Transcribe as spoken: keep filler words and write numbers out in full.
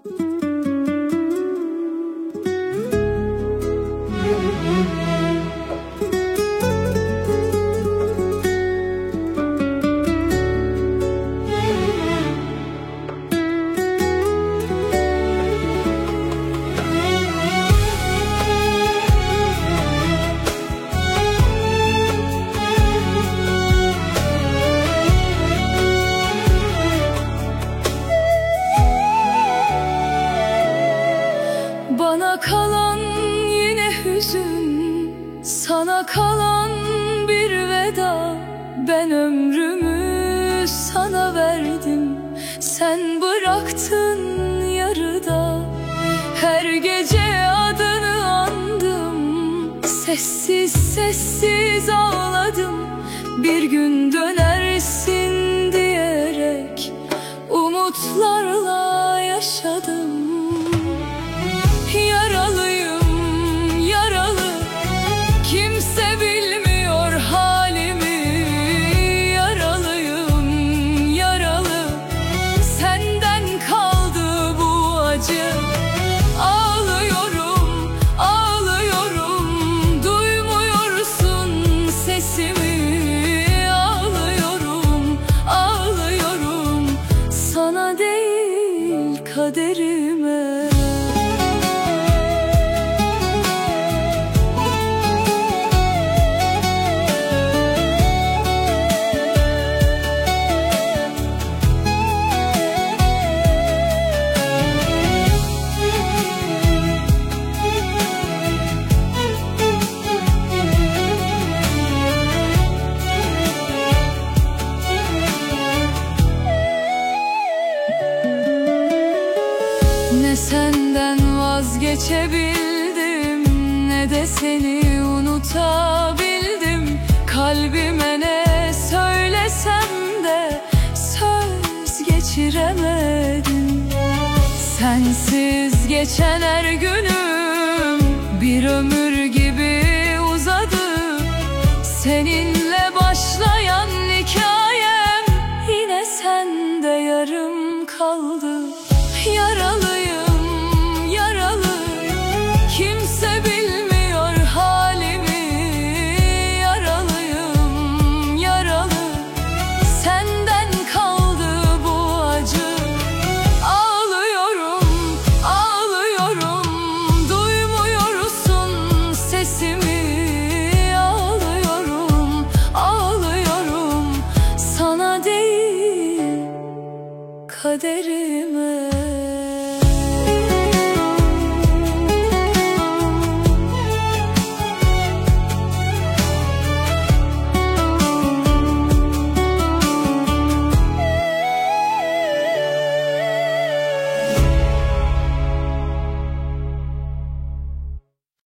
Bana kalan yine hüzün, sana kalan bir veda. Ben ömrümü sana verdim, sen bıraktın yarıda. Her gece adını andım, sessiz sessiz ağladım. Bir gün dönersin diyerek umutlarla yaşadım. Yaralıyım, yaralı, kimse bilmiyor halimi. Yaralıyım, yaralı, senden kaldı bu acı. Ağlıyorum, ağlıyorum, duymuyorsun sesimi. Ağlıyorum, ağlıyorum, sana değil kaderime. Ne senden vazgeçebildim, ne de seni unutabildim. Kalbime ne söylesem de söz geçiremedim. Sensiz geçen her günüm bir ömür gibi uzadı. Seninle başlayan hikayem yine sende yarım kaldı. Yaralıyım, yaralı, kimse bilmiyor halimi. Yaralıyım, yaralı, senden kaldı bu acı. Ağlıyorum, ağlıyorum, duymuyorsun sesimi. Ağlıyorum, ağlıyorum, sana değil kaderime.